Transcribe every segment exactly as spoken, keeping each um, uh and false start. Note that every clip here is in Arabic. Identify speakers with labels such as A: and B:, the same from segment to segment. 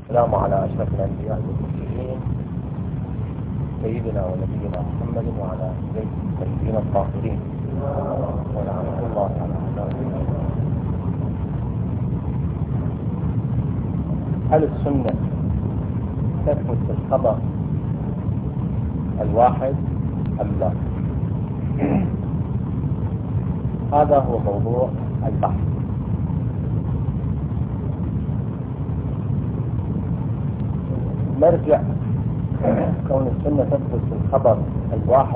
A: السلام على أشرف الأنبياء والمرسلين سيدنا ونبينا محمد وعلى آله الطيبين الطاهرين ولعنة الله على أعدائهم. هل السنة تثبت في الخبر الواحد أم لا؟ هذا هو موضوع البحث. نرجع كون السنة تثبت في الخبر الواحد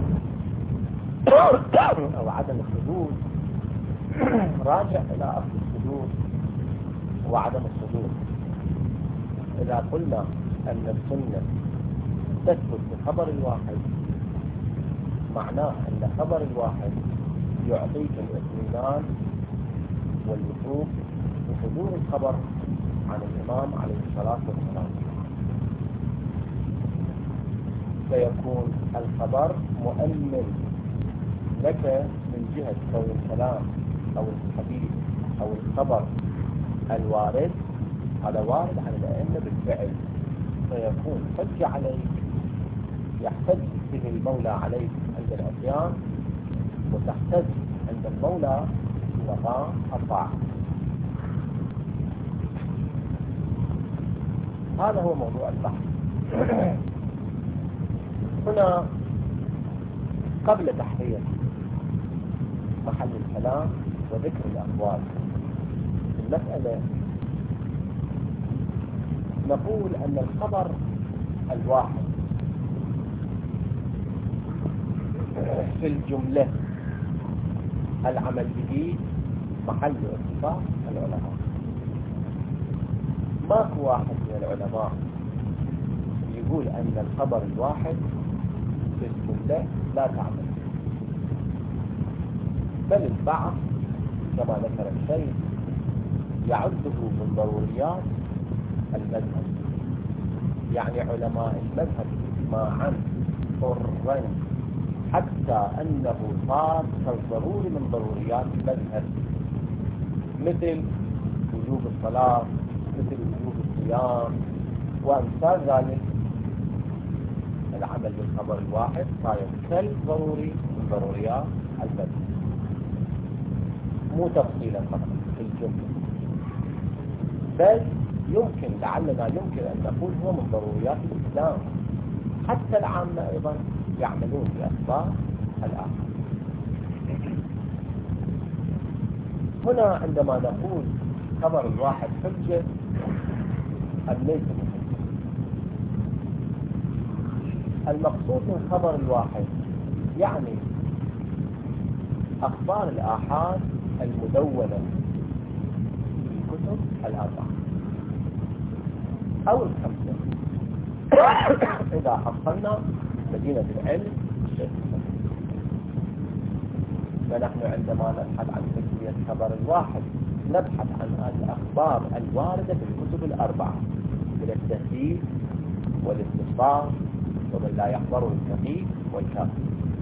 A: أو عدم الحدود، راجع إلى أصل الحدود وعدم الصدور. إذا قلنا أن السنة تثبت في الخبر الواحد، معناه أن خبر الواحد يعطيك الاطمئنان والوثوق بصدور الخبر عن الإمام عليه الصلاة والسلام، فيكون الخبر مؤمن لك من جهة كون الكلام أو الحديث أو الخبر الوارد على وارد عن الأئمة بالفعل، فيكون حجة عليك يحتج به المولى عليك عند العصيان، وتحتج عند المولى في مقام الطاعة. هذا هو موضوع البحث. هنا قبل تحرير محل الكلام وذكر الأقوال في المسألة، نقول أن الخبر الواحد في الجملة العمل به محل اتفاق العلماء. ماكو واحد من العلماء يقول أن الخبر الواحد في الجملة لا تعمل، بل البعض كما ذكر الشيخ يعده من ضروريات المذهب. يعني علماء المذهب إجماعا حرا، حتى أنه صار كالضروري من ضروريات المذهب، مثل وجوب الصلاة، مثل وجوب الصيام وأمثال ذلك. العمل بالخبر الواحد صار كالضروري من ضروريات المذهب، مو تفصيلا فقط في الجملة، بل يمكن لعلنا يمكن أن نقول هو من ضروريات الإسلام. حتى العامة أيضا يعملون بأسباب الآخر. هنا عندما نقول خبر الواحد حجة أم ليس بحجة، المقصود من خبر الواحد يعني أخبار الآحاد المدونة في الكتب الأربعة أو الخمسة إذا حصلنا مدينة العلم الشيخ. فنحن عندما نبحث عن تسمية خبر الواحد نبحث عن الأخبار الواردة في الكتب الأربعة من التهذيب والاستفسار ومن لا يحضره الفقيه والكافي،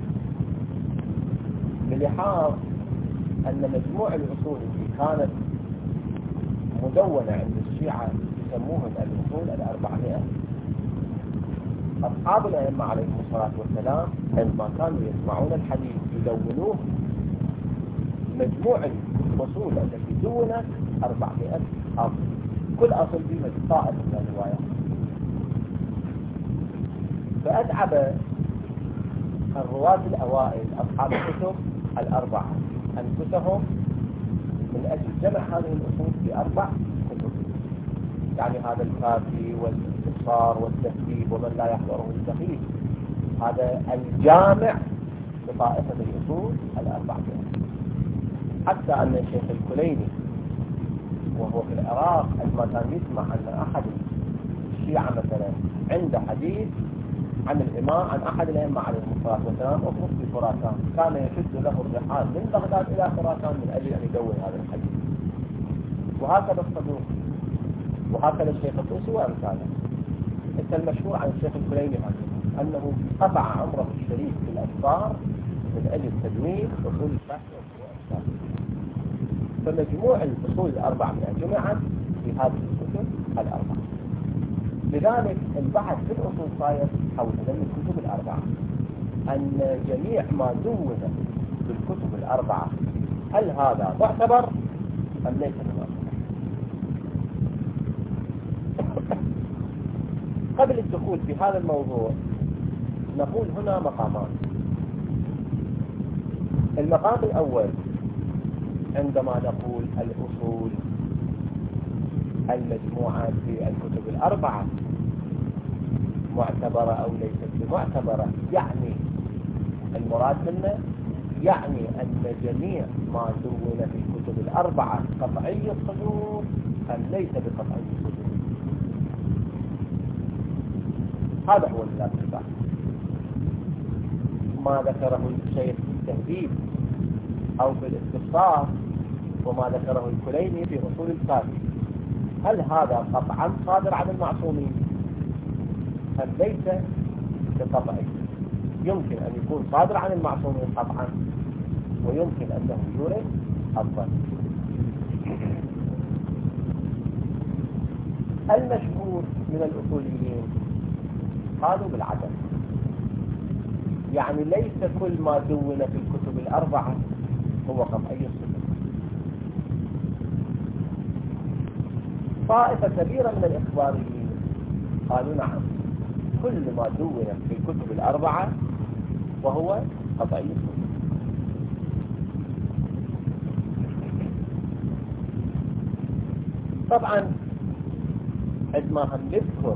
A: بلحاظ أن مجموع الأصول التي كانت مدونة عند الشيعة يسموهم الأصول الأربعمائة. أصحاب الأئمة عليهم الصلاة والسلام عندما كانوا يسمعون الحديث يدونوه، مجموع الأصول التي دونت أربعمائة أصل، كل أصل فيه طائفة من الروايات. فأتعب الرواة الأوائل أصحاب الكتب الأربعة أنفسهم من أجل جمع هذه الأصول في أربع كتب، يعني هذا الكافي والاستفسار والتهذيب ومن لا يحضره الفقيه، هذا الجامع لطائفة الأصول الأربعة. حتى أن الشيخ الكليني وهو في العراق عندما كان يسمع أن أحد الشيعة مثلا عنده حديث عن الإمام عن أحد الأئمة عليهم الصلاة والسلام أخرج في خراسان، كان يشد له الرحال من بغداد إلى خراسان من أجل أن يدون هذا الحديث. وهكذا الصدوق وهكذا الشيخ الطوسي وأمثاله. انت المشهور عن الشيخ الكليني أنه قطع عمره الشريف في الأسفار من أجل تدوين أصول البحث والأسفار. فمجموع الأصول الأربعة جمعت في هذه الكتب الأربعة. لذلك البحث في الأصول صاير حول هذه الكتب الأربعة، أن جميع ما دون بالكتب الأربعة هل هذا معتبر أم ليس بمعتبر. قبل الدخول في هذا الموضوع نقول هنا مقامان. المقام الأول عندما نقول الأصول المجموعة في الكتب الأربعة معتبرة أو ليست بمعتبرة، يعني المراد منه يعني أن جميع ما دون في الكتب الأربعة قطعي الصدور أم ليس بقطعي الصدور. هذا هو الاتفاق ما ذكره الشيخ في التهذيب أو في الاستفسار، وما ذكره الكليني في أصول الكافي. هل هذا قطعا صادر عن المعصومين أم ليس بقطعي؟ يمكن أن يكون صادر عن المعصومين قطعا، ويمكن أنه يورد الظن. المشهور من الأصوليين قالوا بالعدم، يعني ليس كل ما دون في الكتب الأربعة هو قطعي الصدور. طائفة كبيرة من الإخباريين قالوا نعم، كل ما دون في الكتب الأربعة وهو قطعي الصدور. طبعا عندما هم نذكر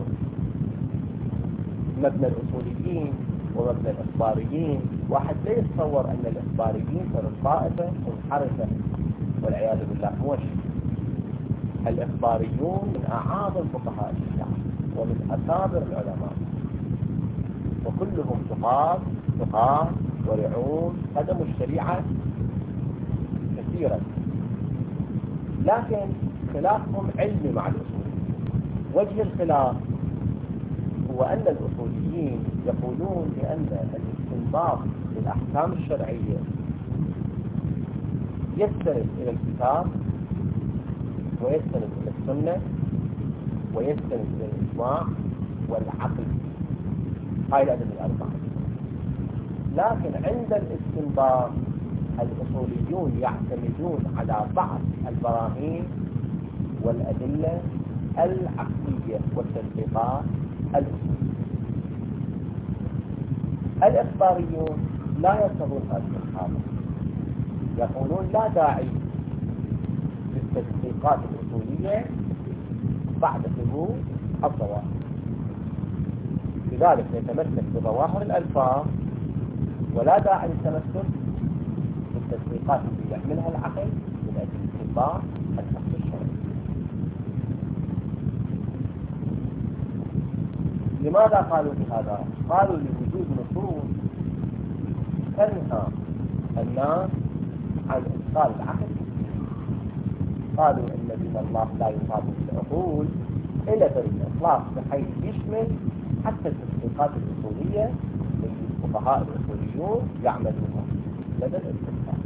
A: مبنى الأصوليين ومبنى الإخباريين، واحد لا يتصور أن الإخباريين صاروا طائفة منحرفة والعياذ بالله. موش الإخباريون من أعاظم فقهاء الشيعة ومن أكابر العلماء، وكلهم ثقات ثقات ورعون خدموا الشريعة كثيرا، لكن خلافهم علمي مع الأصوليين. وجه الخلاف هو أن الأصوليين يقولون بأن الاستنباط للأحكام الشرعية يستند إلى الكتاب ويستند إلى السنة ويستند إلى الإجماع والعقل، هاي الأدلة الأربعة. لكن عند الاستنباط الأصوليون يعتمدون على بعض البراهين والأدلة العقلية والتطبيقات الأصولية. الإخباريون لا يرتضون هذه الحالة، يقولون لا داعي للتطبيقات الأصولية بعد ظهور الظواهر، لذلك نتمسك بظواهر الألفاظ ولا داعي للتمسك بالتطبيقات التي يحملها العقل من أجل استنباط الحكم الشرعي. لماذا قالوا بهذا؟ قالوا لوجود نصوص تنهى الناس عن إدخال العقل. قالوا إن دين الله لا يطابق العقول إلا بالإطلاق، بحيث يشمل حتى التطبيقات الأصولية التي الفقهاء الأصوليون يعملونها لدى الاستنباط.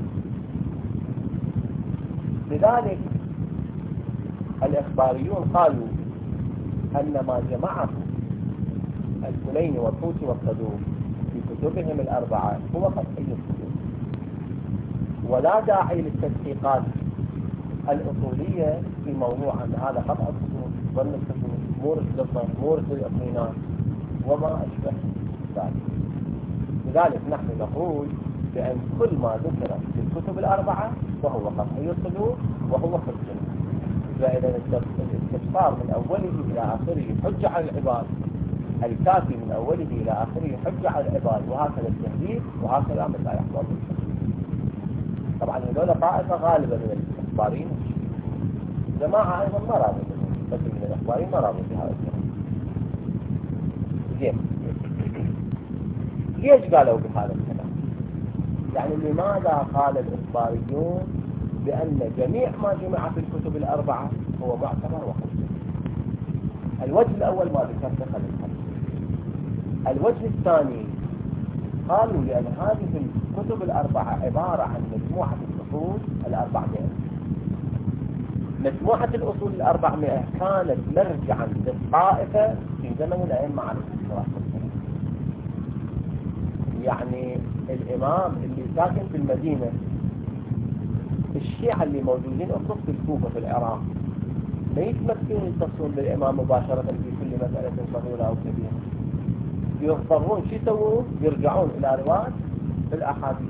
A: لذلك الإخباريون قالوا أن ما جمعه الكليني والطوسي والصدوق في كتبهم الأربعة هو قطعي الصدور، ولا داعي للتدقيقات الأصولية في موضوع أن هذا قطع الصدور، ظن الصدور، مورد للظن، مورد للإطمئنان وما أشبه ذلك. لذلك نحن نقول بأن كل ما ذكر في الكتب الأربعة وهو قطعي الصدور وهو حجة. فإذا الاستفسار من أوله إلى آخره حجة على العباد، الكافي من أوله إلى آخره حجة على العباد، وهكذا التهذيب وهكذا متى يحصل. طبعا هذول طائفة غالبا من الإخباريين، جماعة أيضا ما رابوا بس من الإخباريين ما رابوا بهذا الكلام. زين، ليش قالوا بهذا الكلام؟ يعني لماذا قال الإخباريون بأن جميع ما جمع في الكتب الأربعة هو معتبر وحجة؟ الوجه الأول ما ذكرته قبل قليل. الوجه الثاني قالوا لأن هذه الكتب الأربعة عبارة عن مجموعة الأصول الأربعمائة، مجموعة الأصول الأربعمائة كانت مرجعا للطائفة في زمن الأئمة عليهم الصلاة والسلام. يعني الإمام اللي ساكن في المدينة، الشيعة اللي موجودين أصلا في الكوفة في العراق ما يتمكنون يتصلون بالإمام مباشرة في كل مسألة صغيرة أو كبيرة، يضطرون شو يسوون؟ يرجعون إلى رواية الأحاديث،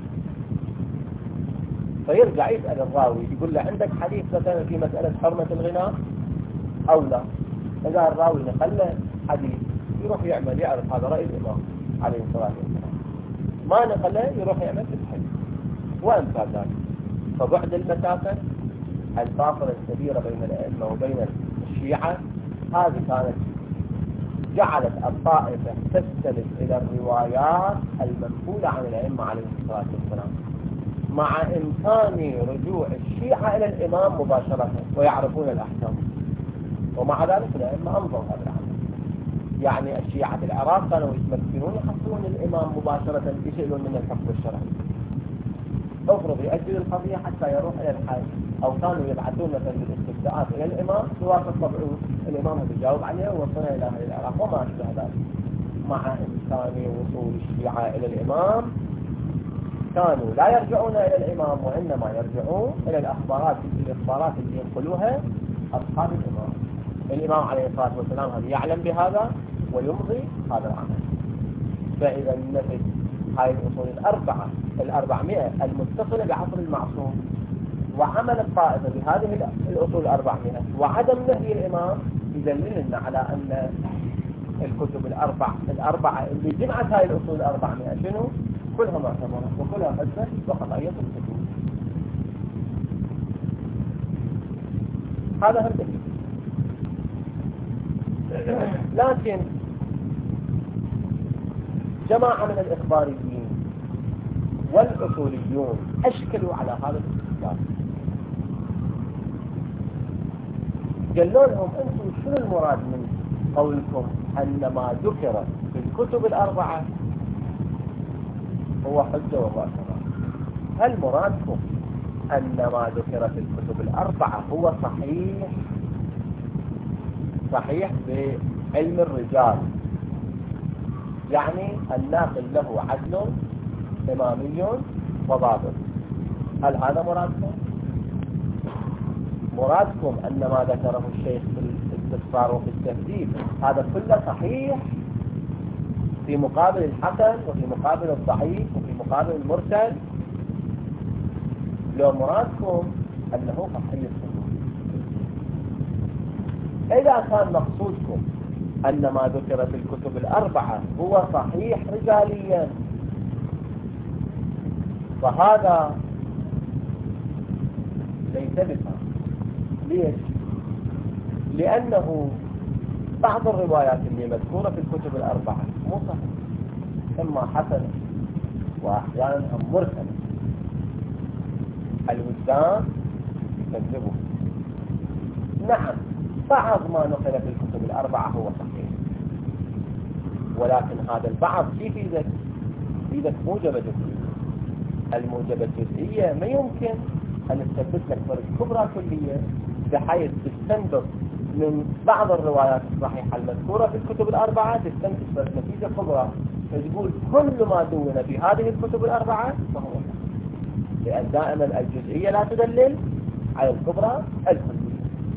A: فيرجع يسأل الراوي يقول له عندك حديث مثلا في مسألة حرمة الغناء أو لا؟ إذا الراوي نقل له حديث يروح يعمل يعرف هذا رأي الإمام عليه الصلاة والسلام، ما نقل له يروح يعمل في الحديث وأمثال ذلك. فبعد المسافة الفاصلة الكبيرة بين الأئمة وبين الشيعة هذه كانت جعلت الطائفة تستند إلى الروايات المنقولة عن الأئمة عليهم الصلاة والسلام، مع إمكان رجوع الشيعة إلى الإمام مباشرة ويعرفون الأحكام. ومع ذلك الأئمة أمضوا هذا العمل. يعني الشيعة في العراق كانوا يتمكنون يحصلون الإمام مباشرة يسألون من الحكم الشرعي، افرض يأجل القضية حتى يروح إلى الحاج، أو كانوا يبعثون مثلا بالاستفتاءات إلى الإمام يوافق طبعه الإمام يجاوب عليه ووصلنا إلى أهل العراق وما أشبه ذلك. مع إمكان وصول الشيعة إلى الإمام كانوا لا يرجعون إلى الإمام، وإنما يرجعون إلى الأخبارات الأخبارات اللي ينقلوها أصحاب الإمام. الإمام عليه الصلاة والسلام هذا يعلم بهذا ويمضي هذا العمل. فإذا نفذ هاي الأصول الأربعة الأربعمائة المتصلة بعصر المعصوم، وعمل الطائفة بهذه الأصول الأربعمائة وعدم نهي الإمام، يدللنا على أن الكتب الأربع الأربعة اللي جمعت هاي الأصول الأربعمائة شنو؟ كلها معتبرة وكلها حجة وقضية الكتب. هذا هم دليل. لكن جماعة من الإخباريين والأصوليون أشكلوا على هذا الاستدلال، قالوا لهم أنتم شنو المراد من قولكم أن ما ذكر في الكتب الأربعة هو حجة ومعتبر؟ هل مرادكم أن ما ذكر في الكتب الأربعة هو صحيح صحيح بعلم الرجال، يعني الناقل له عدل إمامي وضابط؟ هل هذا مرادكم؟ مرادكم أن ما ذكره الشيخ في الاستفسار وفي التهذيب هذا كله صحيح في مقابل الحسن وفي مقابل الضعيف وفي مقابل المرسل؟ لو مرادكم أنه صحيح الصدور، إذا كان مقصودكم أن ما ذكر في الكتب الأربعة هو صحيح رجاليا، فهذا ليس بصحيح. ليش؟ لأنه بعض الروايات اللي مذكورة في الكتب الأربعة مو صحيح، إما حسنة وأحيانا هم مرسلة، الوجدان يكذبه. نعم بعض ما نقل في الكتب الأربعة هو صحيح، ولكن هذا البعض كيف يفيدك؟ يفيدك موجبة جزئية. الموجبة الجزئية ما يمكن أن تثبت لك فرق كبرى كلية بحيث تستنبط من بعض الروايات الصحيحة المذكورة في الكتب الأربعة تستنبط فرق نتيجة كبرى، فتقول كل ما دون في هذه الكتب الأربعة فهو صحيح، لأن دائما الجزئية لا تدلل على الكبرى الكلية.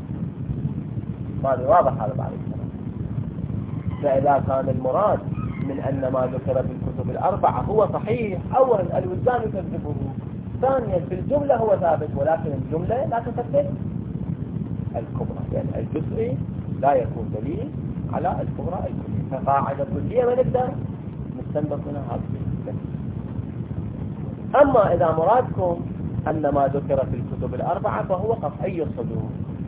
A: ماذا واضح هذا بعد الكلام؟ فإذا كان المراد من أن ما ذكر في الكتب الأربعة هو صحيح، أولا الوجدان يكذبه، ثانيا في الجملة هو ثابت، ولكن الجملة لا تثبت الكبرى، يعني الجزئي لا يكون دليل على الكبرى الكلية. فقاعدة كلية ما نقدر نستنبط منها هذه. أما إذا مرادكم أن ما ذكر في الكتب الأربعة فهو قطعي الصدور،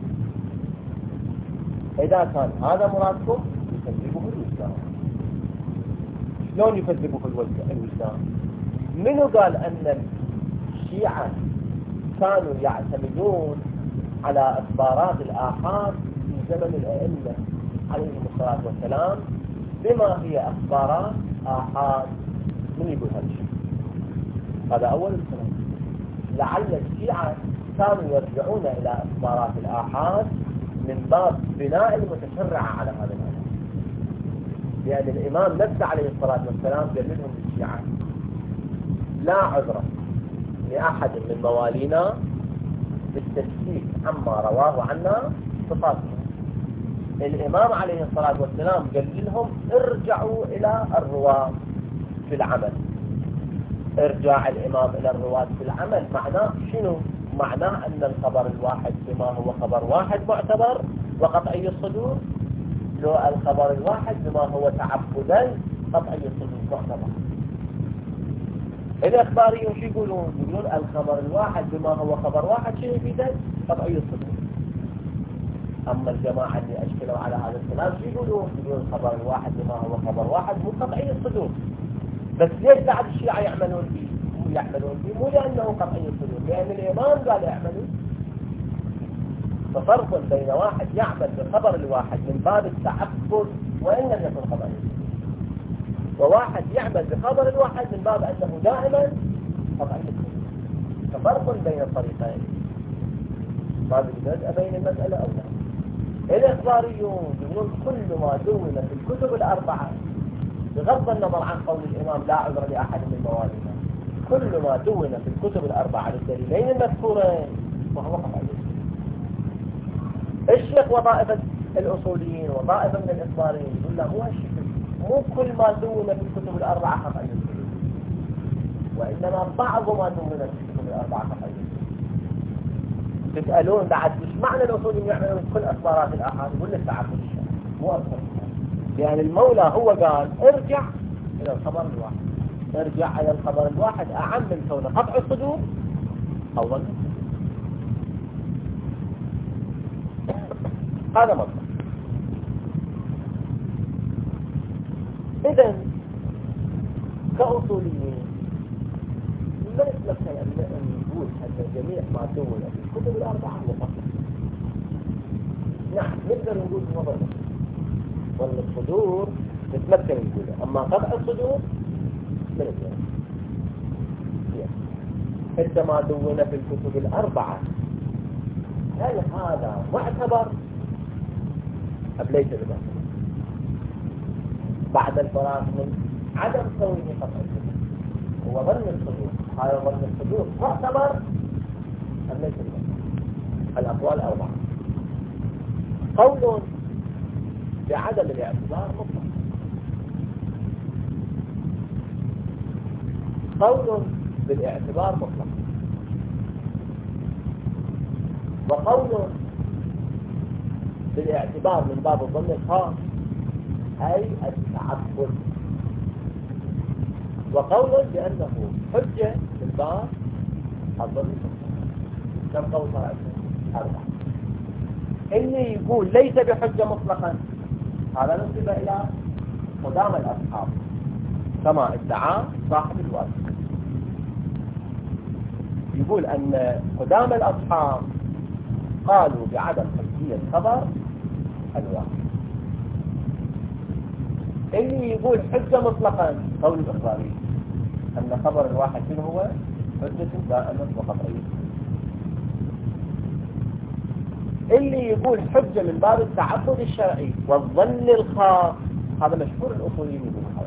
A: إذا كان هذا مرادكم يكذبه الوجدان. شلون يكذبه الوجدان؟ منو قال أن الشيعة كانوا يعتمدون على إخبارات الآحاد في زمن الأئمة عليهم الصلاة والسلام بما هي أخبارات آحاد؟ من يقول هذا الشيء؟ هذا أول الكلام. لعل الشيعة كانوا يرجعون إلى إخبارات الآحاد من باب بناء المتشرعة على هذا الأمر، لأن الإمام نفسه عليه الصلاة والسلام قال لهم للشيعة: لا عذر لأحد من موالينا بالتشكيك عما رواه عنا صفاتهم. الإمام عليه الصلاة والسلام قال لهم: ارجعوا إلى الرواة في العمل. ارجع الإمام إلى الرواة في العمل معناه شنو؟ معناه أن الخبر الواحد بما هو خبر واحد معتبر وقطعي الصدور، لو الخبر الواحد بما هو تعبدا قطعي الصدور معتبر. الإخباريون شو يقولون؟ يقولون الخبر الواحد بما هو خبر واحد شنو يفيده؟ قطعي الصدور. أما الجماعة اللي أشكلوا على هذا الكلام شو يقولون؟ يقولون الخبر الواحد بما هو خبر واحد مو قطعي الصدور. بس ليش بعد الشيعة يعملون فيه؟ مو يعملون فيه مو لأنه قطعي الصدور، لأن الإمام قال يعملوا. ففرق بين واحد يعمل بخبر الواحد من باب التعبد وإن لم يكن خبري، وواحد يعمل بخبر الواحد من باب أنه دائما قطعي الصدور. ففرق بين الطريقين. ما بدأ بين المسألة أو لا. الإخباريون يقولون كل ما دون في الكتب الأربعة بغض النظر عن قول الإمام لا عذر لأحد من موالينا، كل ما دون في الكتب الأربعة للدليلين المذكورين فهو قطعي. الشيخ وطائفة الأصوليين وطائفة من الإخباريين يقول لا مو هالشكل، مو كل ما دون في الكتب الأربعة قطعي، وإنما بعض ما دون في الكتب الأربعة قطعي. تسألون بعد مش معنى الأصوليين يعملون كل أخبارات الآحاد؟ يقول لك تعبد الشيء مو أكثر، لأن المولى هو قال ارجع إلى الخبر الواحد. ارجع إلى الخبر الواحد أعم من كونه قطع الصدور أو ظن. هذا مطلق. إذن كأصوليين ما يتمكن أن نقول أن جميع ما دون في الكتب الأربعة مطلق. نعم نقدر نقول بنظر وأن الصدور نتمكن نقوله، أما قطع الصدور لا نقدر. عندما دون في الكتب الأربعة هل هذا معتبر أم ليس بمعتبر؟ بعد الفراغ من عدم كونه قطع الصدور هو ظن الصدور، هذا ظن الصدور معتبر أم ليس بمعتبر؟ الأقوال أربعة. قول بعدم الاعتبار مطلق، قول بالاعتبار مطلق، وقول بالاعتبار من باب الظن الخاص أي التعبد، وقول بأنه حجة من باب الظن الخاص. كم قول صار؟ أربعة. اللي يقول ليس بحجة مطلقا هذا نسبة إلى قدام الأصحاب كما ادعى صاحب الواسع. يقول أن قدام الأصحاب قالوا بعدم حجية خبر الواحد. اللي يقول حجة مطلقا قول الإخباري أن خبر الواحد شنو هو؟ حجة دائمة وقطعية. اللي يقول حجة من باب التعبد الشرعي والظن الخاص هذا مشهور الأصوليين يقولون هذا.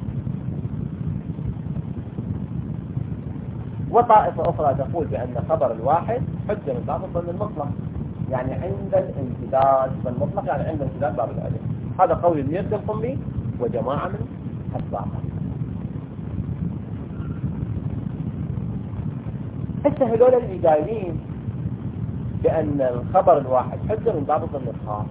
A: وطائفة أخرى تقول بأن خبر الواحد حجة من باب الظن المطلق، يعني عند الامتداد بالمطلق، يعني عند امتداد باب العلم. هذا قول الميرزا القمي وجماعة من أتباعه. هسه هذول اللي قايلين بأن الخبر الواحد حجة من باب الظن الخاص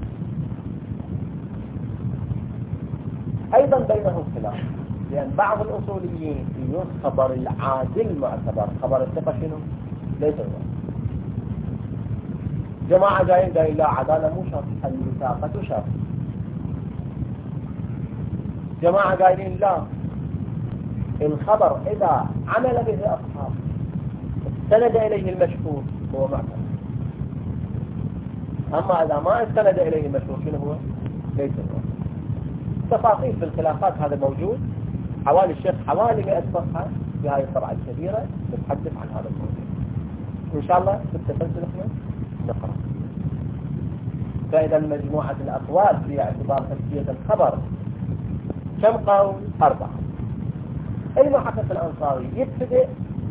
A: أيضا بينهم خلاف، لأن بعض الأصوليين يقولون خبر العادل معتبر، خبر الثقة شنو؟ ليس هو. جماعة جايين قايل لا عدالة مو شرط، الوثاقة شرط. جماعة قايلين لا الخبر إذا عمل به أصحاب استند إليه المشهور هو معتبر، أما إذا ما استند إليه المشهور شنو هو؟ ليس هو. تفاصيل في الخلافات هذا موجود، حوالي الشيخ حوالي مئة صفحة في هذه الطبعة الكبيرة تتحدث عن هذا الموضوع. إن شاء الله بالتسلسل احنا نقرأ. فإذا مجموعة الأقوال في اعتبار حجية الخبر كم قول؟ أربعة. المحقق الأنصاري يبتدئ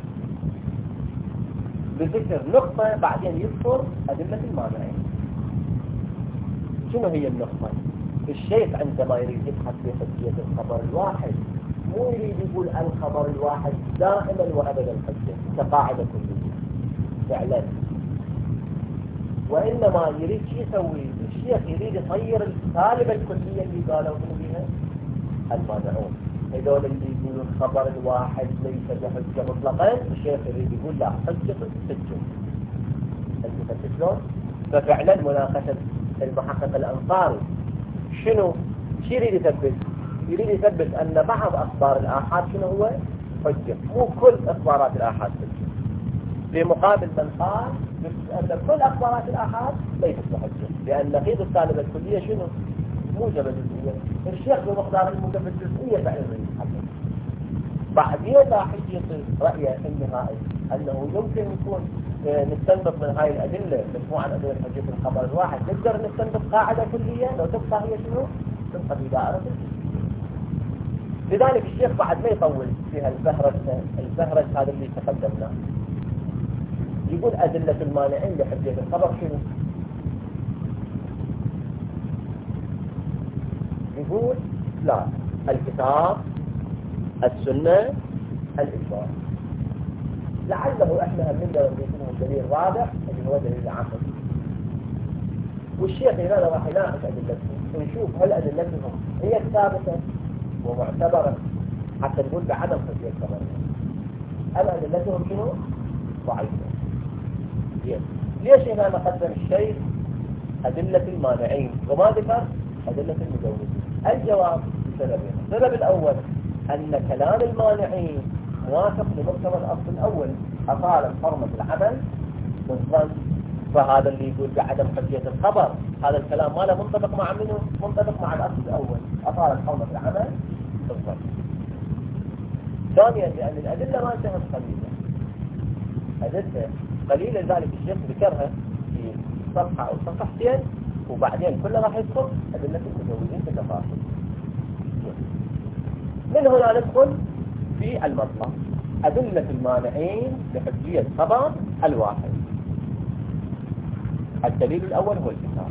A: بذكر نقطة بعدين يذكر أدلة المانعين. شنو هي النقطة؟ الشيخ عندما يريد يبحث في حجية الخبر الواحد مو يريد يقول الخبر الواحد دائما وأبدا حجة كقاعدة كلية فعلا، وإنما يريد شو يسوي؟ الشيخ يريد يطير السالبة الكلية اللي قالوا بها المانعون، هذول اللي يقولون الخبر الواحد ليس بحجة مطلقا. الشيخ يريد يقول لا، حجة حجة. انت شلون؟ ففعلا مناقشة المحقق الأنصاري شنو؟ شو يريد يثبت؟ يريد يثبت أن بعض أخبار الآحاد شنو هو؟ حجة، مو كل أخبارات الآحاد حجة. في مقابل من قال أن كل أخبارات الآحاد ليست بحجة، لأن نقيض السالبة الكلية شنو؟ موجبة جزئية. الشيخ بمقدار الموجبة الجزئية فعلا من يتحدث. بعدين راح يصير رأيه النهائي أنه يمكن يكون نستنبط من هاي الأدلة مجموعة أدلة حجية الخبر الواحد نقدر نستنبط قاعدة كلية لو تبقى هي شنو؟ تبقى في دائرة الجزئية. لذلك الشيخ بعد ما يطول فيها الفهرس الفهرس هذا اللي تقدمناه يقول أدلة المانعين لحجية الخبر شنو؟ يقول لا، الكتاب، السنة، الإجماع. لعله احنا نقدر نقول دليل رابع اللي هو دليل العقل. والشيخ هنا راح يناقش أدلتهم ونشوف هل أدلتهم هي ثابتة ومعتبرة حتى نقول بعدم حجية الخبر، أم أدلتهم شنو؟ ضعيفة. ليش هنا نقدم الشيخ أدلة المانعين وما ذكر أدلة المجوزين؟ الجواب لسببين. السبب الأول أن كلام المانعين موافق لمقتضى الأصل الأول، أطال حرمة العمل بالظن، فهذا اللي يقول بعدم حجية الخبر هذا الكلام ما له منطبق مع منه؟ منطبق مع الأصل الأول، أطال حرمة العمل بالظن. ثانيا لأن الأدلة ما انتهت قليلة، أدلة قليلة، لذلك الشيخ ذكرها في صفحة أو صفحتين وبعدين كله راح يذكر أدلة المجوزين بتفاصيل. من هنا ندخل في المطلب أدلة المانعين لحجية خبر الواحد. الدليل الأول هو الكتاب.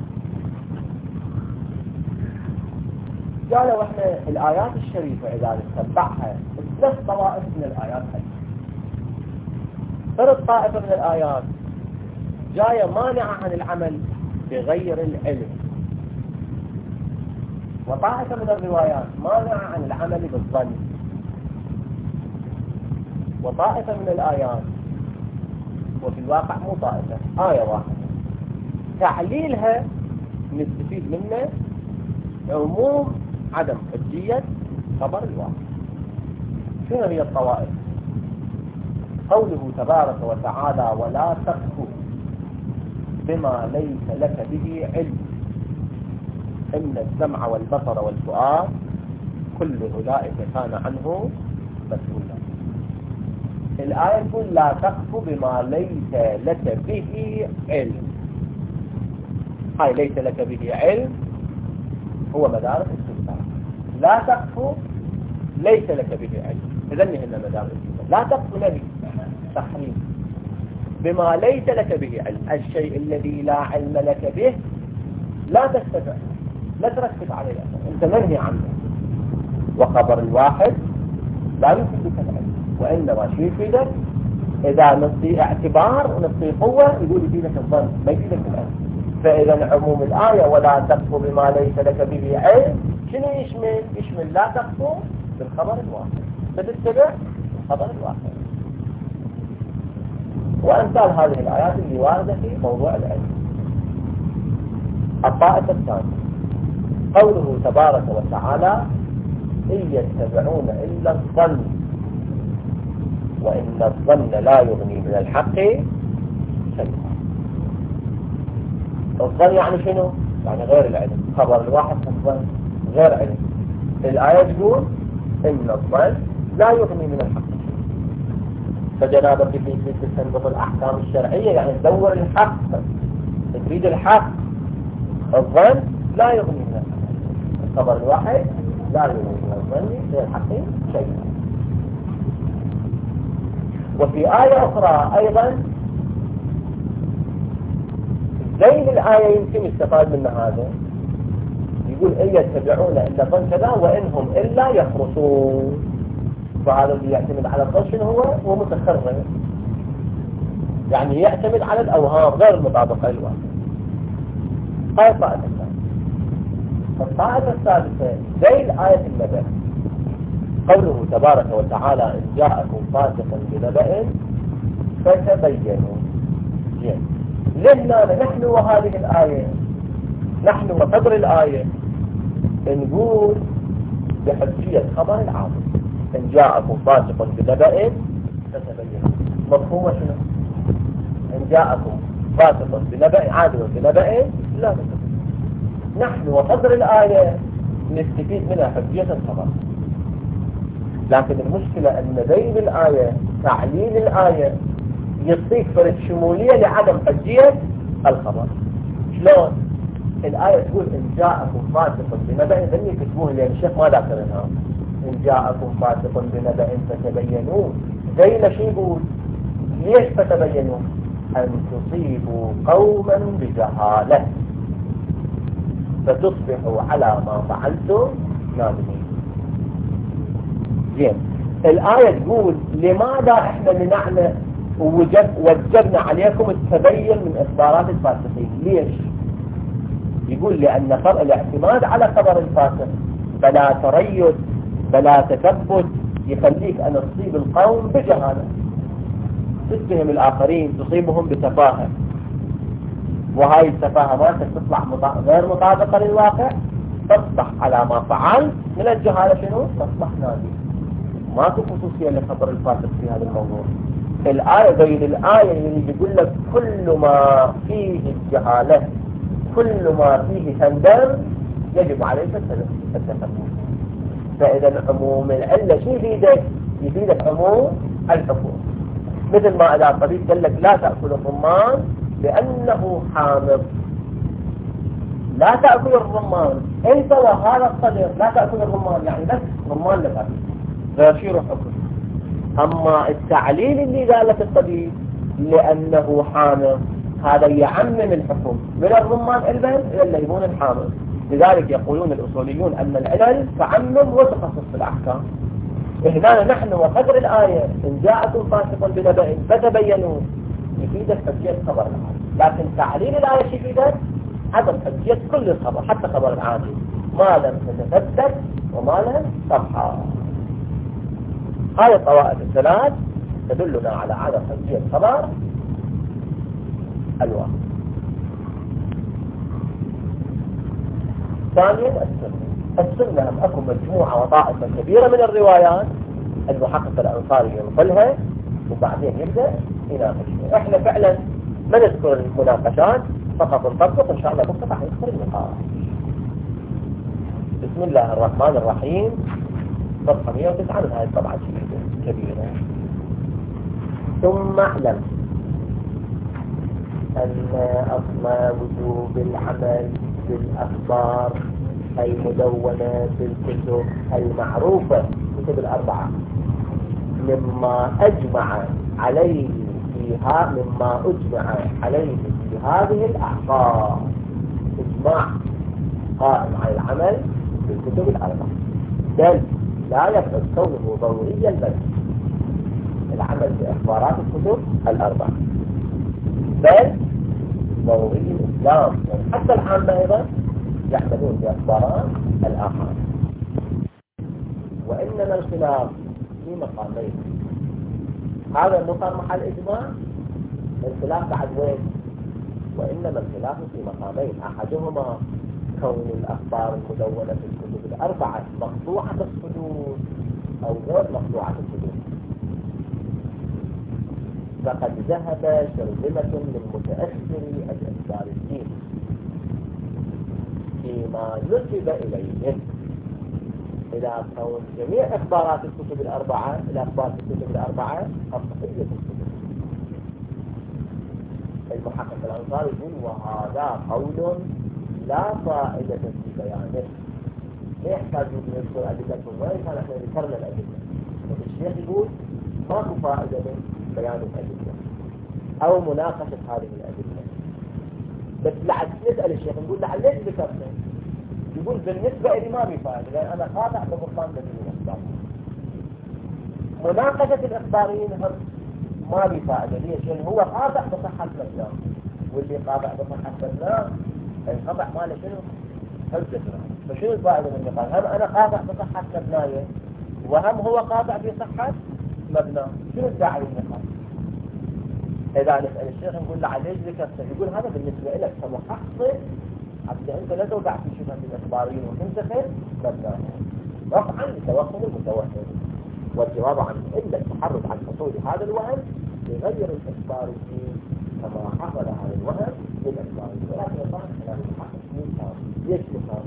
A: قالوا احنا الآيات الشريفة إذا نتبعها ثلاث طوائف من الآيات هذه. فرد طائفة من الآيات جاية مانعة عن العمل بغير العلم، وطائفة من الروايات مانعة عن العمل بالظن، وطائفة من الآيات وفي الواقع مو طائفة، آية واحدة تعليلها نستفيد منه عموم عدم حجية خبر الواحد. شنو هي الطوائف؟ قوله تبارك وتعالى ولا تقف بما ليس لك به علم إن السمع والبصر والفؤاد كل أولئك كان عنه مسؤولا. الآية تقول لا تقف بما ليس لك به علم. هاي ليس لك به علم هو مدارس الاستثناء. لا تقف ليس لك به علم، إذن هنا مدارس الاستثناء. لا تقف نبي تحريم بما ليس لك به علم، الشيء الذي لا علم لك به لا تستطيع، لا تركز عليه، انت منهي عنه. وخبر الواحد لا يفيدك العلم، وانما شيء يفيدك اذا نصي اعتبار ونصي قوه يقول يفيدك الظن ما يفيدك العلم. فاذا عموم الايه ولا تقف بما ليس لك به علم شنو يشمل؟ يشمل لا تقف بالخبر الواحد، فتتبع الخبر الواحد. وأمثال هذه الآيات اللي واردة في موضوع العلم. الطائفة الثانية قوله تبارك وتعالى إن يتبعون إلا الظن وإن الظن لا يغني من الحق شيئا. الظن يعني شنو؟ يعني غير العلم. خبر الواحد الظن غير علم. الآية تقول إن الظن لا يغني من الحق. فجنابك في تريد تستنبط الأحكام الشرعية، يعني تدور الحق، تريد الحق. الظن لا يغني من الخبر الواحد، لا يغني من الظن من الحق شيئا. وفي آية أخرى أيضا زي الآية يمكن يستفاد من هذا، يقول إن يتبعون إلا ظن كذا وإنهم إلا يخرصون. فهذا اللي يعتمد على الظن شنو هو؟ هو متخرج، يعني يعتمد على الأوهام غير المطابقة للواقع. هاي الطائفة الثالثة. الطائفة الثالثة زي الآية النبأ، قوله تبارك وتعالى إن جاءكم فاسق بنبأ فتبينوا. زين، لهنا نحن وهذه الآية، نحن وقدر الآية نقول بحجية خبر العام إن جاءكم فاسق بنبأ فتبينوا. مفهوم شنو؟ إن جاءكم فاسق بنبأ عادل بنبأ لا تتبينوا. نحن وقدر الآية نستفيد منها حجية الخبر، لكن المشكلة أن بين الآية تعليل الآية يعطيك فرد شمولية لعدم حجية الخبر. شلون؟ الآية تقول إن جاءكم فاسق بنبأ، ذني كتبوه لأن الشيخ ما ذاكرها. إن جاءكم فاسق بنبأ فتبينوا، زي ما شو يقول؟ ليش فتبينوا؟ أن تصيبوا قوما بجهالة فتصبحوا على ما فعلتم نادمين. زين، الآية تقول لماذا احنا لنعنا وجب وجبنا عليكم التبين من إخبارات الفاسقين؟ ليش؟ يقول لأن الاعتماد على خبر الفاسق بلا تريث بلا تثبت يخليك أن تصيب القوم بجهالة، تتهم الآخرين، تصيبهم بتفاهة، وهاي التفاهة ما تطلع غير مطابقة للواقع، تصبح على ما فعل من الجهالة شنو؟ تصبح نادي. ماكو خصوصية لخبر الفاسق في هذا الموضوع. الآية زي الآية اللي يقول لك كل ما فيه الجهالة كل ما فيه تندم يجب عليك التثبت. فإذا عموم العلة شو يفيدك؟ يفيدك عموم الحكم. مثل ما إذا الطبيب قال لك لا تأكل الرمان لأنه حامض، لا تأكل الرمان انت وهذا الصدر، لا تأكل الرمان يعني بس رمان لك غير شيء روح أكل. أما التعليل اللي قالت الطبيب لأنه حامض هذا يعمم الحكم من الرمان البن إلى الليمون الحامض. لذلك يقولون الأصوليون أن العلل تعمم وتخصص في الأحكام. هنا نحن وقدر الآية إن جاءكم فاسق بنبأ فتبينوا يفيدك حجية خبر العادي، لكن تعليل الآية يفيدك عدم حجية كل الخبر حتى خبر العادي ما لم تتثبت وما لم تبحث. هذه الطوائف الثلاث تدلنا على عدم حجية خبر الواقع. ثانيا السنة. السنة لم أكن مجموعة وطائفة كبيرة من الروايات المحقق الأنصاري ينقلها وبعدين يبدأ يناقش. احنا فعلا ما نذكر المناقشات فقط نطبق ان شاء الله بكره راح يدخل النقاش. بسم الله الرحمن الرحيم. صفحة مئة وتسعة من هذه الطبعة كبيرة. ثم اعلم أن أصل وجوب العمل بالأخبار المدونة في الكتب المعروفة كتب الأربعة مما أجمع عليه فيها مما أجمع عليه في هذه الأحكام، إجماع قائم على العمل بالكتب الأربعة، بل لا يبعد كونه ضروريا بل العمل بأخبارات الكتب الأربعة، بل ضروري الإسلام حتى العامة أيضا يعملون بأخبارات الآخر. وإنما الخلاف في مقامين، هذا النقر محل إجماع، الخلاف بعد وين؟ وإنما الخلاف في مقامين، أحدهما كون الأخبار المدونة في الكتب الأربعة مقطوعة الصدور أو غير مقطوعة الصدور. فقد ذهب شرذمة من متأخري الأنصار الدين فيما نسب إليهم إلى كون جميع إخبارات الكتب الأربعة إلى أخبار الكتب الأربعة أصحية الكتب. المحقق الأنصاري يقول وهذا قول لا فائدة في بيانه. لا يحتاج يذكر أدلتهم وإن كان احنا ذكرنا الأدلة. الشيخ يقول ماكو فائدة من بيان الأدلة أو مناقشة هذه الأدلة. بس لعل نسأل الشيخ نقول لعل ليش ذكرته؟ يقول بالنسبة لي ما في فائدة لأن أنا قاطع ببطلان دليل الإخبار. مناقشة الإخباريين هم ما في فائدة. ليش؟ لأن هو قاطع بصحة مبناه، واللي قاطع بصحة مبناه القطع ماله شنو؟ حجتنا. فشنو الفائدة من النقاش؟ هم أنا قاطع بصحة مبناي وهم هو قاطع بصحة مبناه، شنو الداعي للنقاش؟ إذا نسأل الشيخ نقول له ليش ذكرته؟ يقول هذا بالنسبة لك كمحقق حتى أنت لا توقع في شبهة الإخباريين وتنتقل مبناه رفعا لتوهم المتوهم، والجواب عنه إلا التحرك عن حصول هذا الوهم يغير الإخباريين كما حصل هذا الوهم للإخباريين. ولكن يطلع كلام المحقق ليش لكم؟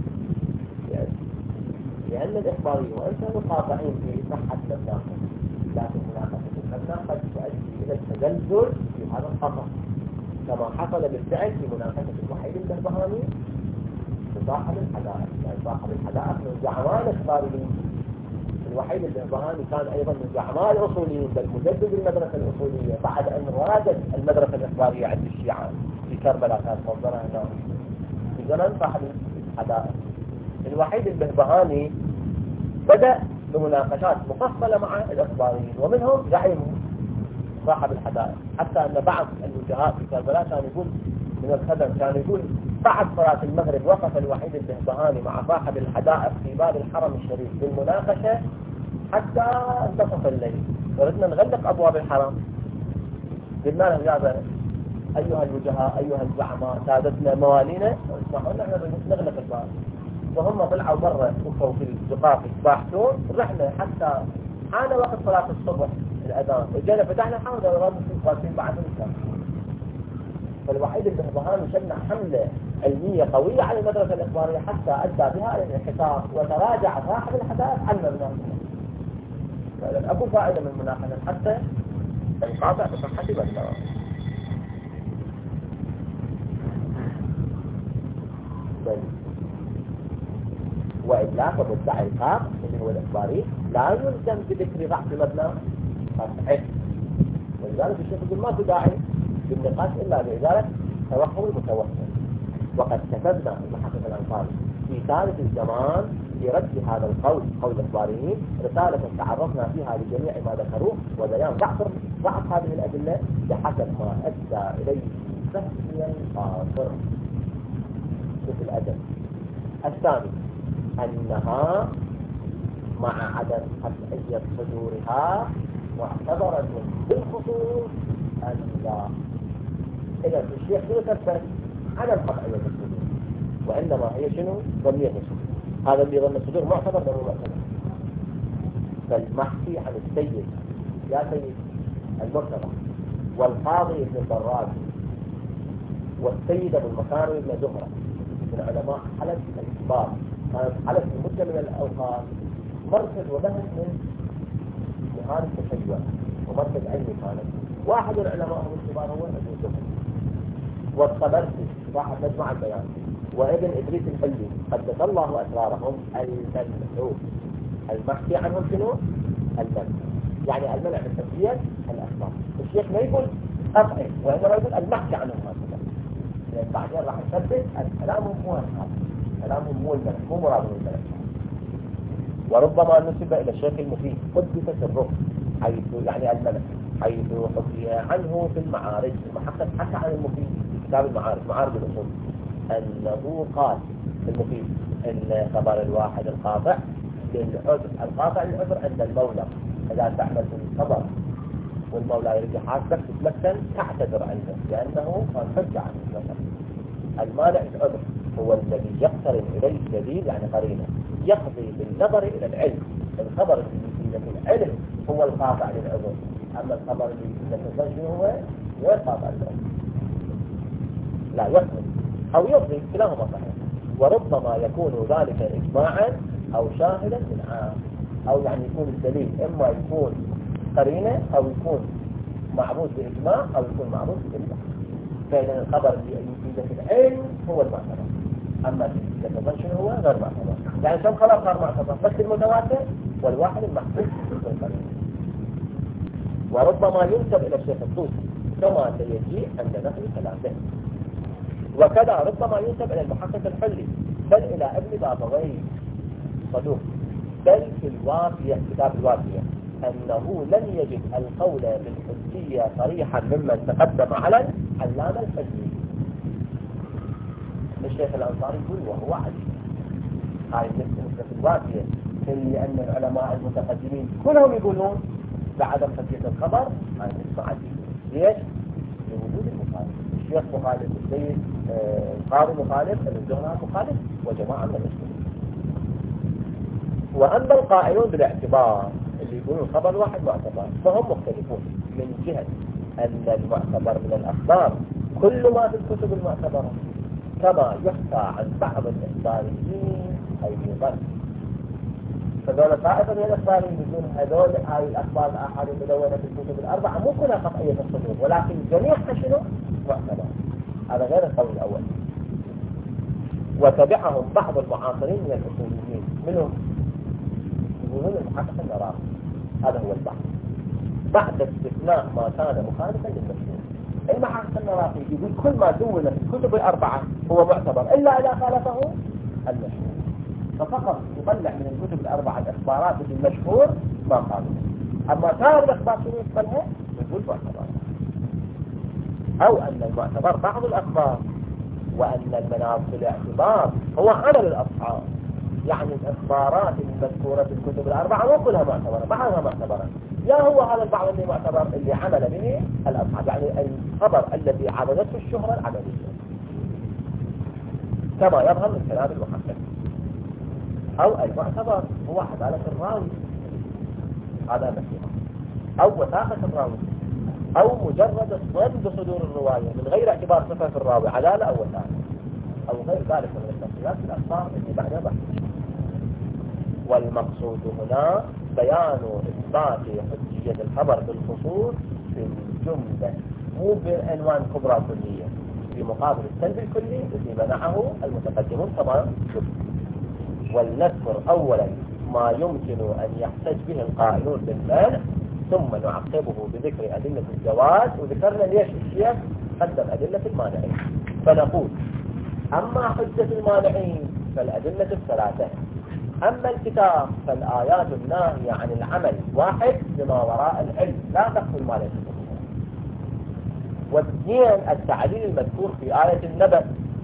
A: لأن الإخباريين وإن كانوا قاطعين في صحة مبناهم لكن مناقشة المبنى قد تؤدي إلى التزلزل في هذا الخطأ كما حصل بالفعل في مناقشة الوحيد البهبهاني صاحب الحدائق. يعني صاحب الحدائق من زعماء الإخباريين، الوحيد البهبهاني كان أيضا من زعماء الأصوليين بل مجدد المدرسة الأصولية بعد أن رادت المدرسة الإخبارية عند الشيعة في كربلاء كانت مصدرها هناك في زمن صاحب الحدائق. الوحيد البهبهاني بدأ بمناقشات مفصلة مع الإخباريين ومنهم زعيمهم صاحب الحدائق، حتى أن بعض الوجهاء في كربلاء كان يقول من الخدم كان يقول بعد صلاة المغرب وقف الوحيد البهبهاني مع صاحب الحدائق في باب الحرم الشريف بالمناقشة حتى انتصف الليل، وردنا نغلق أبواب الحرم. قلنا لهم يا أيها الوجهاء أيها الزعماء سادتنا موالينا اسمحوا لنا نغلق الباب، وهم طلعوا برا وقفوا في الزقاق يتباحثون. رحنا حتى حان وقت صلاة الصبح الأذان وجينا فتحنا الحرم واقفين بعد الإسلام. فالوحيد البهبهاني شنع حملة علمية قوية على المدرسة الإخبارية حتى أدى بها إلى الانحسار وتراجع صاحب الحدائق عن المناقشة. فإذا أكو فائدة من المناقشة حتى القاطع بصحة مبناه. وإلا فمدعي الحق اللي هو الإخباري لا يلزم بذكر ضعف مبناه صحيح. ولذلك الشيخ يقول ما في داعي بالنقاش إلا بإزالة توهم المتوهم. وقد كتبنا المحقق الأنصاري في ثالث الزمان في رد هذا القول قول الإخباريين رسالة تعرضنا فيها لجميع ما ذكروه وبيان ضعف ضعف هذه الأدلة بحسب ما أدى إليه فهمي القاصر في الأدب. الثاني أنها مع عدم قطعية صدورها معتبرة بالخصوص أن إذا الشيخ يثبت عدم قطعية الصدور وإنما هي شنو؟ ظنية الصدور. هذا اللي ظن الصدور معتبر له معتبر. فالمحكي عن السيد يا سيد المرتضى والقاضي ابن البراج والسيد ابو المكارم ابن زهرة من علماء حلب الكبار، كانت حلب في مدة من الأوقات مركز وبحث من جهاز التشيع ومركز علمي كانت. واحد من العلماء الكبار هو ابن زهرة، والطبرسي صاحب مجمع البيان، وابن إدريس الحلي قدس الله أسرارهم الممنوع. المحكي عنهم شنو؟ المنع، يعني المنع من تسجيل الأخبار. الشيخ ما يقول أقعد وإنما يقول المحكي عنهم هكذا، لأن بعدين راح يثبت الكلام مو هذا، كلامهم مو المنع، مو مراد من المنع. وربما نسب إلى الشيخ المفيد قدس سره حيث يعني المنع حيث حكي عنه في المعارج. المحقق حكى عن المفيد في كتاب المعارج معارج الأصول أنه قال في المفيد أن خبر الواحد القاطع للعذر، القاطع للعذر عند المولى. إذا تعمل بالخبر والمولى يريد يحاسبك تتمكن تعتذر عنه لأنه قد حج عنه مثلا. المانع العذر هو الذي يقترن إليه دليل يعني قرينه يقضي بالنظر إلى العلم. الخبر الذي في العلم هو القاطع للعذر، أما الخبر الذي في الظن هو غير قاطع للعذر، لا يقضي أو يقضي كلاهما صحيح. وربما يكون ذلك إجماعا أو شاهدا من عام، أو يعني يكون الدليل إما يكون قرينة أو يكون معروض بإجماع أو يكون معروض بإجماع. فإذا الخبر اللي يفيد في العلم هو المعتبر، أما اللي يظن شنو هو غير معتبر. يعني كم خبر صار معتبر؟ بس المتواتر والواحد المحفوظ بالقرينة. وربما ينسب إلى الشيخ الطوسي كما سيجي عند نقل كلامه، وكذا ربما ينسب إلى المحقق الحلي، بل إلى ابن بابويه صدوق، بل في الوافية كتاب الوافية أنه لم يجد القول بالحجية صريحا ممن تقدم على علامة الحلي. الشيخ الأنصاري يقول وهو عجيب. هاي مثل في الوافية لأن العلماء المتقدمين كلهم يقولون بعدم حجية الخبر. هاي نسمع عجيب. ليش؟ لوجود المخالف. الشيخ مخالف، السيد القاضي مخالف، الزهراء مخالف، وجماعة من المسلمين. وأما القائلون بالاعتبار اللي يقولون الخبر واحد معتبر فهم مختلفون من جهة أن المعتبر من الأخبار كل ما في الكتب المعتبرة، كما يحكى عن بعض الإخباريين أيضا. فدول طائفة من الإخباريين يقولون هذول هاي الأخبار الآحاد المدونة في الكتب الأربعة مو كلها قطعية الصدور، ولكن جميعها شنو؟ معتبر. هذا غير القول الأول. وتبعهم بعض المعاصرين من الأصوليين منهم يقولون المحقق النراقي، هذا هو البعض بعد استثناء ما كان مخالفا للمشهور. المحقق النراقي يقول كل ما دون في الكتب الأربعة هو معتبر إلا إذا خالفه المشهور، ففقط يطلع من الكتب الأربعة الإخبارات المشهور ما قالوا، أما سائر الأخبار شنو يقبلها يقول معتبر. أو أن المعتبر بعض الأخبار، وأن المناط في الاعتبار هو عمل الأصحاب. يعني الإخبارات المذكورة في الكتب الأربعة مو كلها معتبرة، بعضها معتبرة. يا هو هذا البعض اللي معتبر اللي عمل به الأصحاب، يعني الخبر الذي عرضته الشهرة العملية كما يظهر من كلام المحقق. أو المعتبر هو عدالة الراوي، هذا مسيح، أو وثاقة الراوي، أو مجرد الظن بصدور الرواية من غير اعتبار صفة في الراوي عدالة أو وثاقة، أو غير ذلك من التفصيلات في الأخبار اللي بعدها بحث. والمقصود هنا بيان إثبات حجية الخبر بالخصوص في الجملة، مو بعنوان كبرى كلية، في مقابل السلب الكلي الذي منعه المتقدمون كما شفت. ولنذكر أولا ما يمكن أن يحتج به القائلون بالمنع، ثم نعقبه بذكر أدلة الجواز. وذكرنا ليش الشيخ قدم أدلة المانعين، فنقول أما حجة المانعين فالأدلة الثلاثة، أما الكتاب فالآيات الناهية عن العمل واحد بما وراء العلم لا تقتل ما ليس به. واثنين التعليل المذكور في آية النبأ.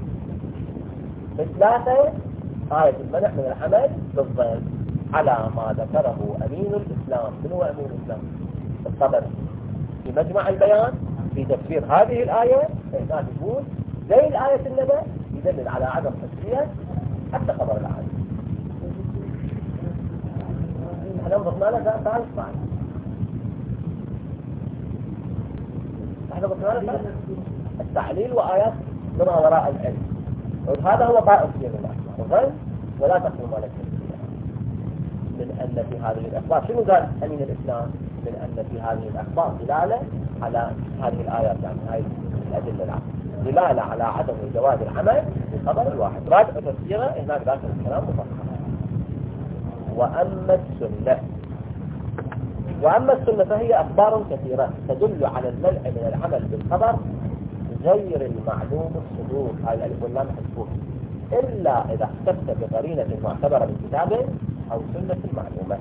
A: ثلاثة آية المنع من العمل بالظن على ما ذكره أمين الإسلام. من هو أمين الإسلام؟ الطبري في مجمع البيان في تفسير هذه الآية. هناك يقول زي الآية النبأ يدلل على عدم حجية حتى خبر العالم. احنا ضفنا لها تعال اسمعي، احنا ضفنا لها التعليل وآيات بما وراء العلم، وهذا هو قائد في الله ولا تقل ما لك من أن في هذه الأخبار. شنو قال أمين الإسلام؟ من أن في هذه الأخبار دلالة على هذه الآيات، يعني هذه الأدلة العامة دلالة على عدم جواز العمل بالخبر الواحد. راجع تفسيره هناك ذاك الكلام مفصل. وأما السنة وأما السنة فهي أخبار كثيرة تدل على المنع من العمل بالخبر غير المعلوم الصدور، هاي الألف واللام محذوف، إلا إذا احتفت بقرينة معتبرة من كتاب أو سنة معلومة،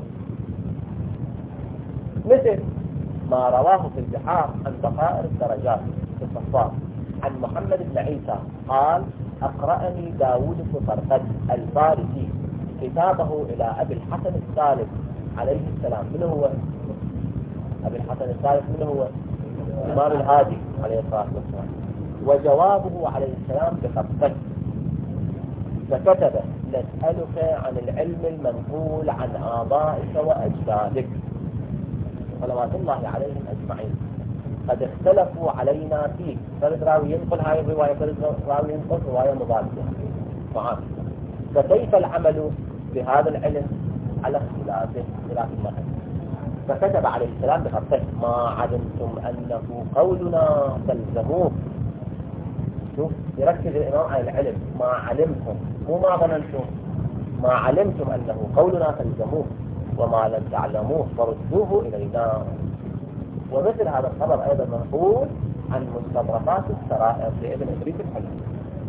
A: مثل ما رواه في البحار عن بقائر الدرجات في الصفار عن محمد بن عيسى قال أقرأني داود بن فرقد الفارسي كتابه إلى أبي الحسن الثالث عليه السلام. من هو أبي الحسن الثالث؟ من هو الإمام الهادي عليه الصلاة والسلام. وجوابه عليه السلام بخطه، فكتب نسألك عن العلم المنقول عن آبائك وأجدادك صلوات الله عليهم أجمعين، قد اختلفوا علينا فيه. فرد راوي ينقل هاي الرواية، فرد راوي ينقل رواية مضادة معاك، فكيف العمل بهذا العلم على اختلافه اختلاف النقل. فكتب عليه السلام بخطه: ما علمتم أنه قولنا فالزموه. شوف يركز الإمام على العلم، ما علمتم مو ما ظننتم، ما علمتم أنه قولنا فالزموه وما لم تعلموه فردوه إلينا. ومثل هذا الخبر أيضا منقول عن مستدركات السرائر لابن إدريس الحلبي.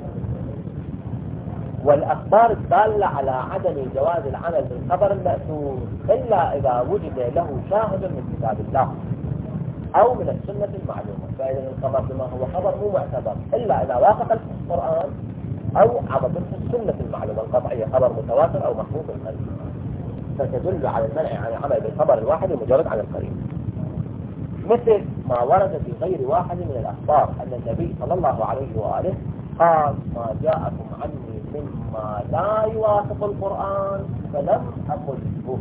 A: والأخبار الدالة على عدم جواز العمل بالخبر المأثور إلا إذا وجد له شاهد من كتاب الله أو من السنة المعلومة. فإذا الخبر بما هو خبر مو معتبر إلا إذا وافق القرآن أو عضبته السنة المعلومة القطعية، خبر متواتر أو محفوظ القريب، فتدل على المنع عن العمل بالخبر الواحد المجرد عن القريب. مثل ما ورد في غير واحد من الأخبار أن النبي صلى الله عليه وآله قال: ما جاءكم عني مما لا يوافق القرآن فلم أقله.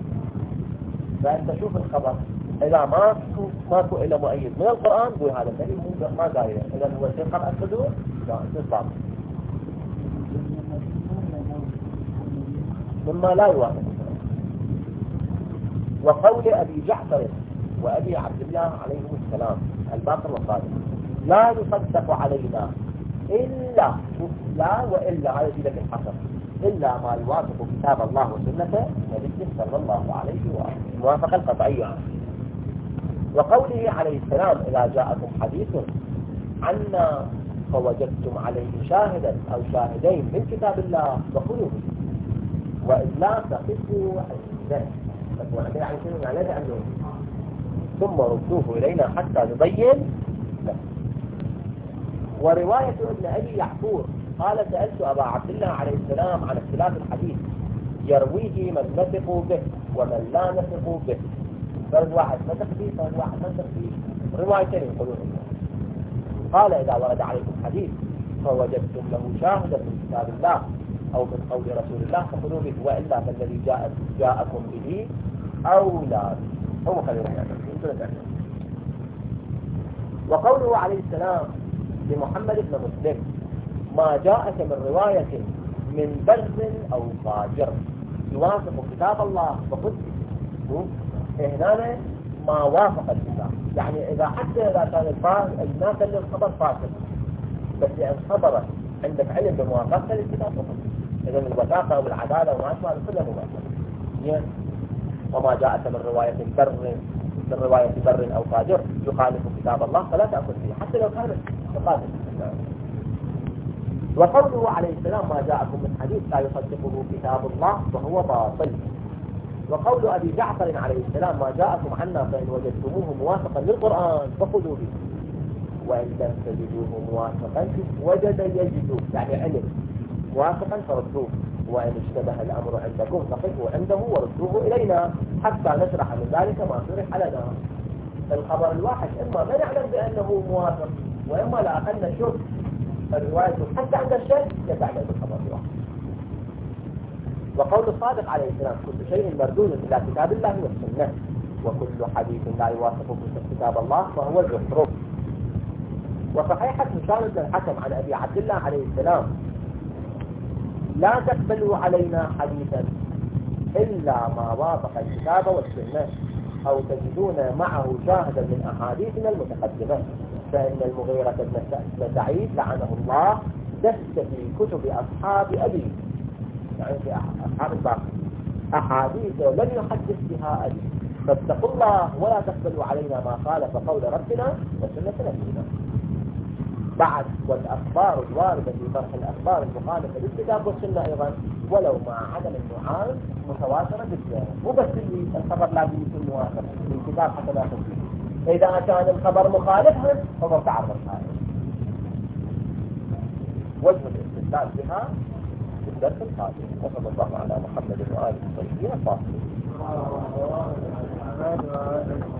A: فأنت شوف الخبر إذا ما ماكو إلا مؤيد من القرآن قول هذا النبي ما قال. إذا هو ثقة الصدور لا تصدق مما لا يوافق. وقول أبي جعفر وأبي عبد الله عليهم السلام الباقر والصادق: لا يصدق علينا إلا لا وإلا على جيدة الحسن إلا ما يوافق كتاب الله وسنة نبيه صلى الله عليه وآله، الموافقة القطعية. وقوله عليه السلام: إذا جاءكم حديث عنا فوجدتم عليه شاهدا أو شاهدين من كتاب الله فخذوه وإلا تقفوا عنده. فهو عندنا يعني شنو يعني لأنه ثم ردوه إلينا حتى نبين له. ورواية ابن أبي يعفور قال: سألت أبا عبد الله عليه السلام عن اختلاف الحديث يرويه من نثق به ومن لا نثق به. فرد واحد نثق به فرد واحد نثق به، روايتين يقولون. قال: إذا ورد عليكم حديث فوجدتم له شاهدا من كتاب الله أو من قول رسول الله فخذوا به، وإلا فالذي جاء جاءكم به أولى. هو خلينا نعمل. وقوله عليه السلام لمحمد بن مسلم: ما جاءك من رواية من بر أو فاجر يوافق كتاب الله فخذ به. هنا ما وافق الكتاب، يعني إذا حتى إذا كان الناس اللي الخبر فاسد بس لأن خبرت عندك علم بموافقة للكتاب فخذ. إذا الوثاقة والعدالة وما أشبه كلها موافقة. وما جاءك من رواية بر من رواية بر أو فاجر يخالف كتاب الله فلا تأخذ به حتى لو كانت تقاتل. وقوله عليه السلام: ما جاءكم من حديث لا يصدقه كتاب الله فهو باطل. وقول أبي جعفر عليه السلام: ما جاءكم عنا فإن وجدتموه موافقا للقرآن فخذوا به وإن لم تجدوه موافقا وجد يجد يعني علم موافقا فردوه وإن اشتبه الأمر عندكم فقفوا عنده وردوه إلينا حتى نشرح من ذلك ما شرح لنا. الخبر الواحد إما ما نعلم بأنه موافق وإما لا أقل نشوف الرواية حتى عند الشيء يتعلم بالخبر الواحد. وقول الصادق عليه السلام: كل شيء مردود إلى كتاب الله والسنة وكل حديث لا يوافق كتاب الله فهو زخرف. وصحيحة هشام بن الحكم عن أبي عبد الله عليه السلام: لا تقبلوا علينا حديثا إلا ما وافق الكتاب والسنة أو تجدون معه شاهدا من أحاديثنا المتقدمة. فإن المغيرة بن سعيد لعنه الله دس في كتب أصحاب أبي يعني في أصحاب الباقي أحاديث لم يحدث بها أبي، فاتقوا الله ولا تقبلوا علينا ما خالف قول ربنا وسنة نبينا. بعد والأخبار الواردة في طرح الأخبار المخالفة للكتاب والسنة أيضا ولو مع عدم النعام متواترة جدا. مو بس اللي الخبر لازم يكون موافق للكتاب حتى لا تنفيه، إذا كان الخبر مخالفا فهو تعرض هذا. وجه الاستدلال بها في الدرس القادم. وصلى الله على محمد وآله الطيبين الطاهرين.